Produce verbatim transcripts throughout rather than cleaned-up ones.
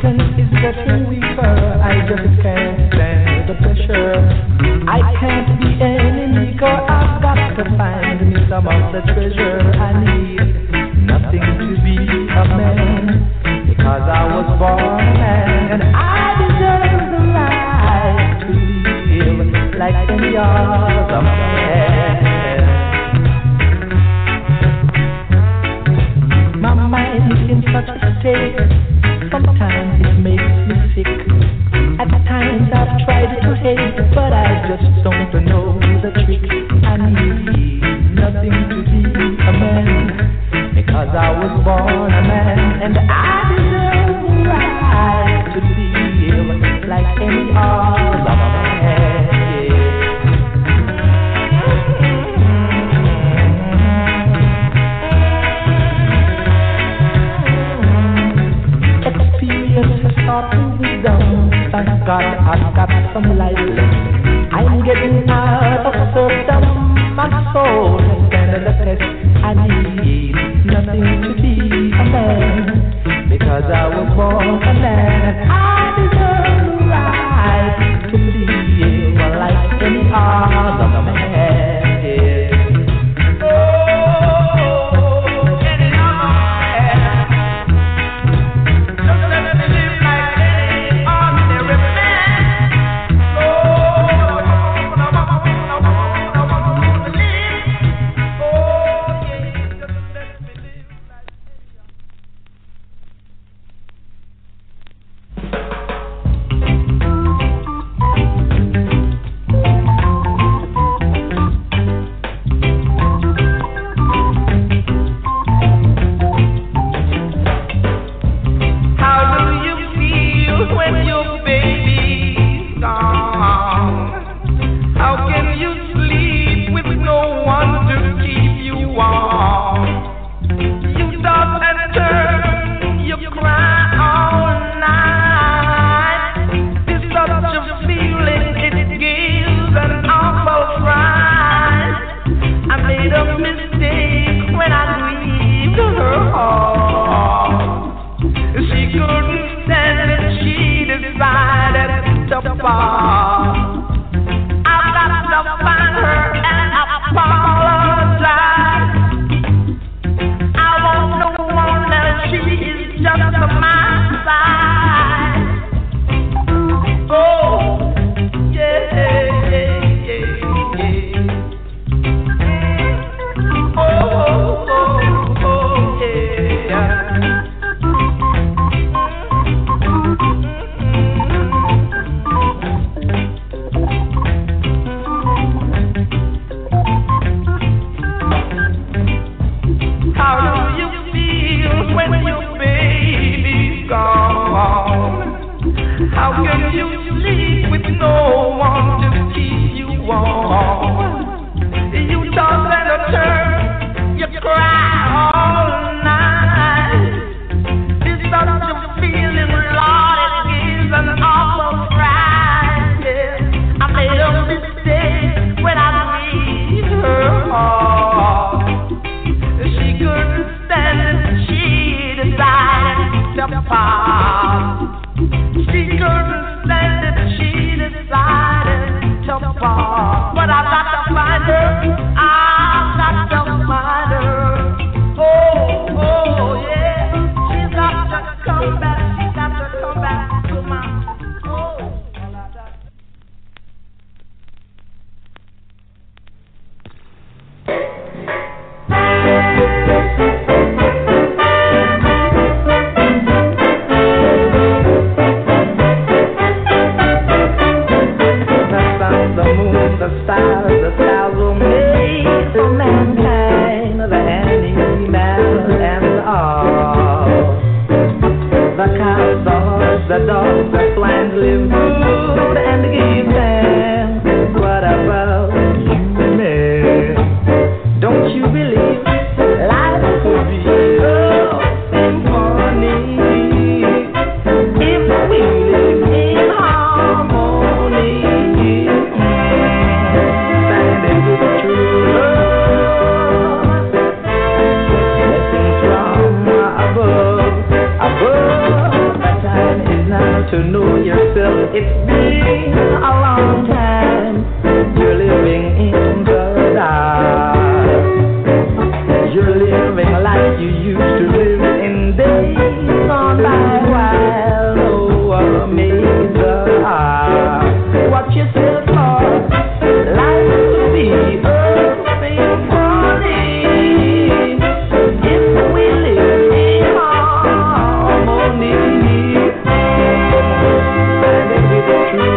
strength is getting weaker. I just can't stand the pressure. I can't be any weaker. I've got to find me some of the treasure I need. Nothing to be a man, because I was born a man, and I deserve the right to live like any other man. My mind is in such a state, sometimes it makes me sick. At times I've tried to hate, but I just don't know the trick. I need nothing to be a man, because I was born a man, and I deserve the right to feel like any other man. Experience has taught me wisdom. Thank God I've got some life left. I'm getting out of serfdom. My soul has standing the test. I need nothing to be a man, because I was born a man. I deserve the right to live like any other man. The moon, the stars, the stars will make to know yourself. It's been a long time. You're living in the dark. You're living like you used to live in days gone by while. Oh, amazing. Watch yourself for life will be a morning if we live in harmony. And if it's true.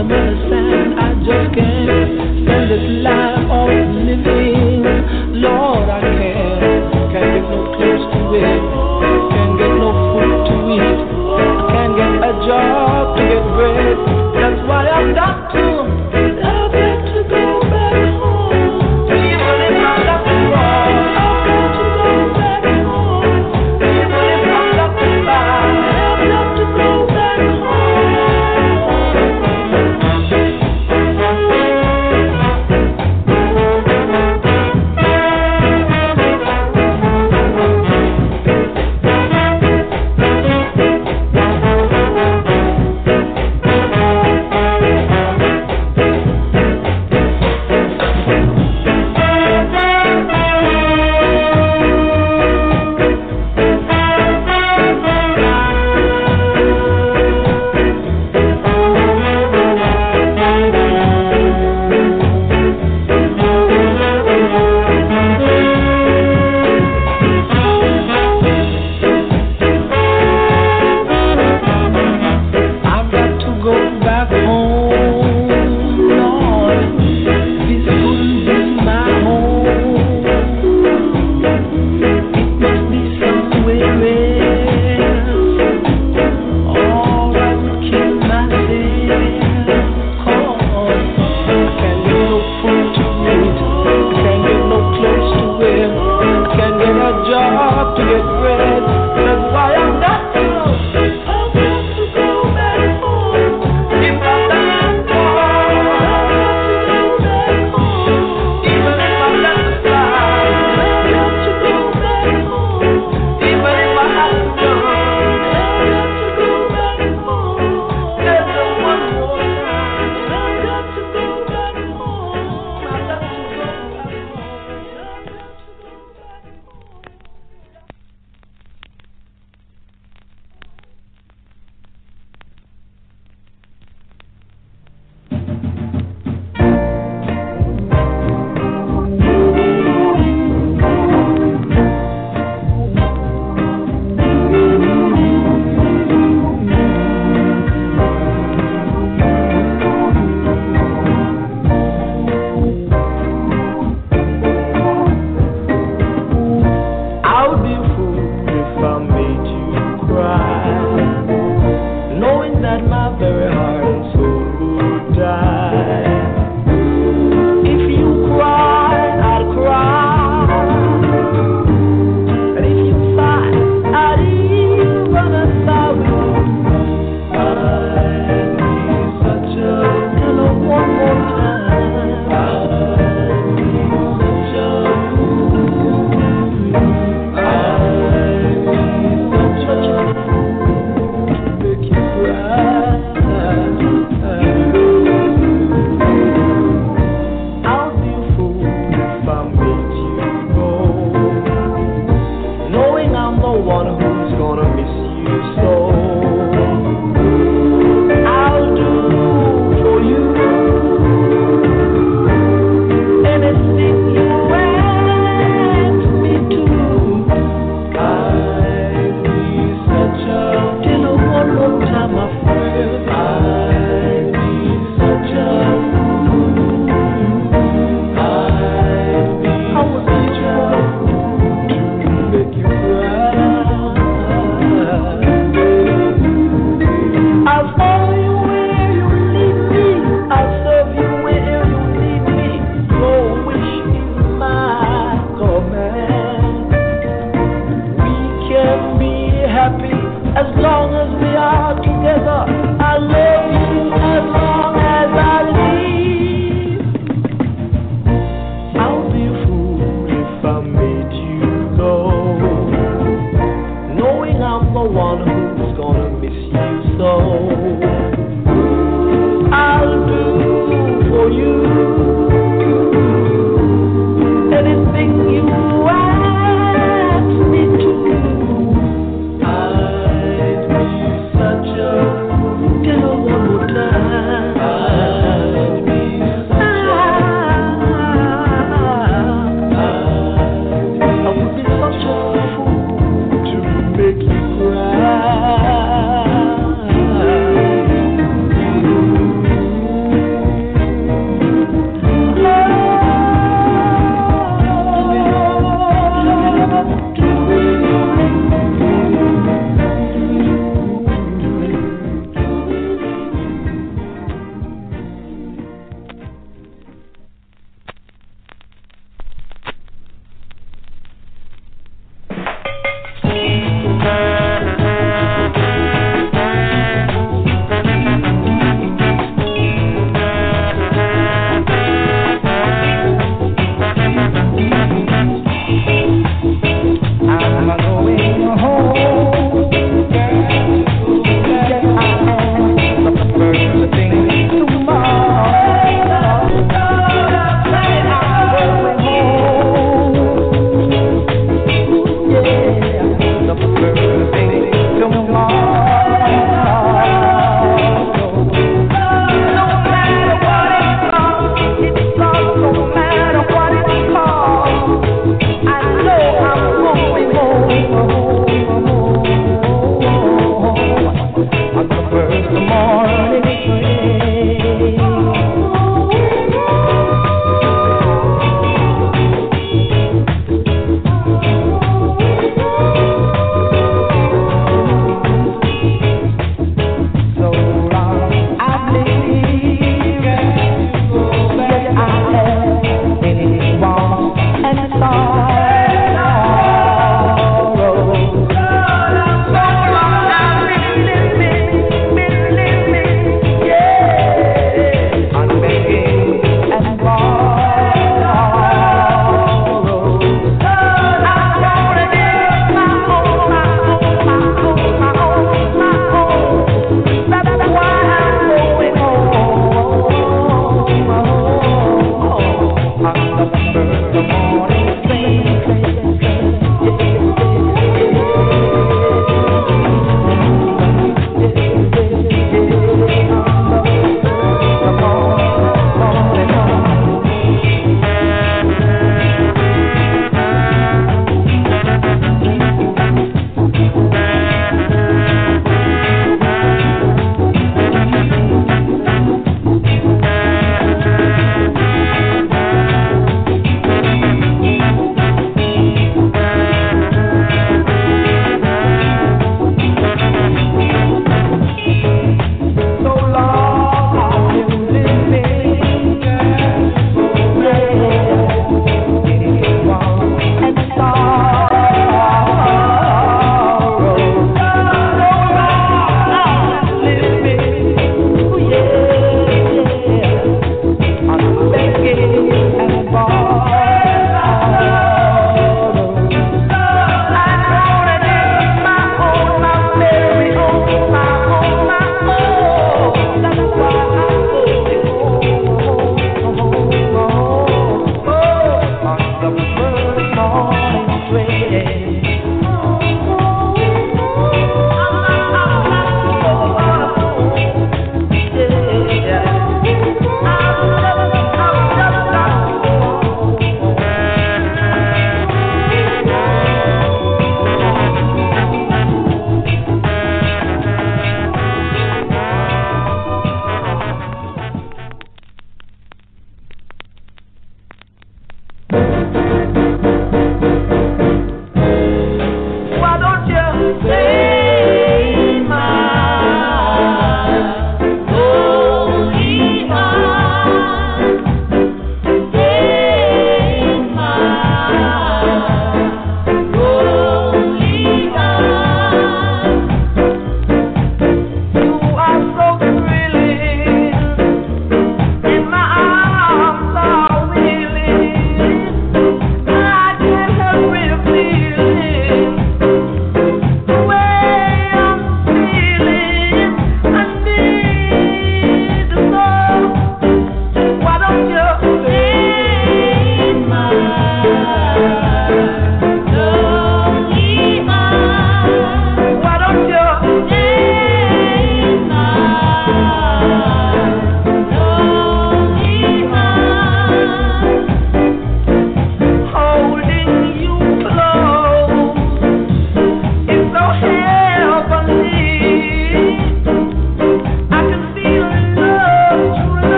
some understand. I just can't stand this life of living. Lord, I can't, can't get no close to it. Can't get no food to eat. I can't get a job to get bread. That's why I've got to, I've got to go back home. Even if I got to fall, I've got to go back home. Even if I got to fly, I've got to go back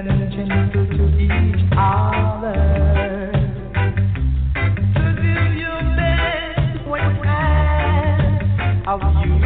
and gentle to each other. To do your best when asked of you.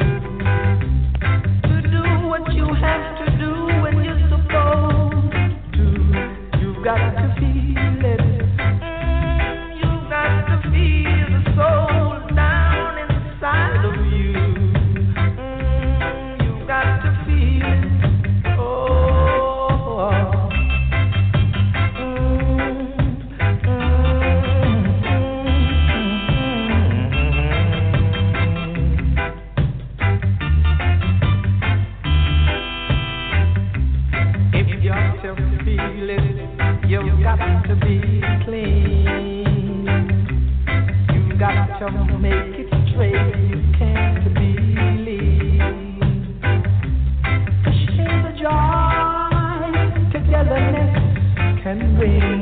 To do what you have to do when you're supposed to. You've got to feel it. Mm, you've got to feel the soul down inside of you. Mm, you've got to feel it. Oh. Mm, mm, if yourself feel it, you've got to be clean. You've got to make it straight. You can't believe. The shades of joy, togetherness can bring.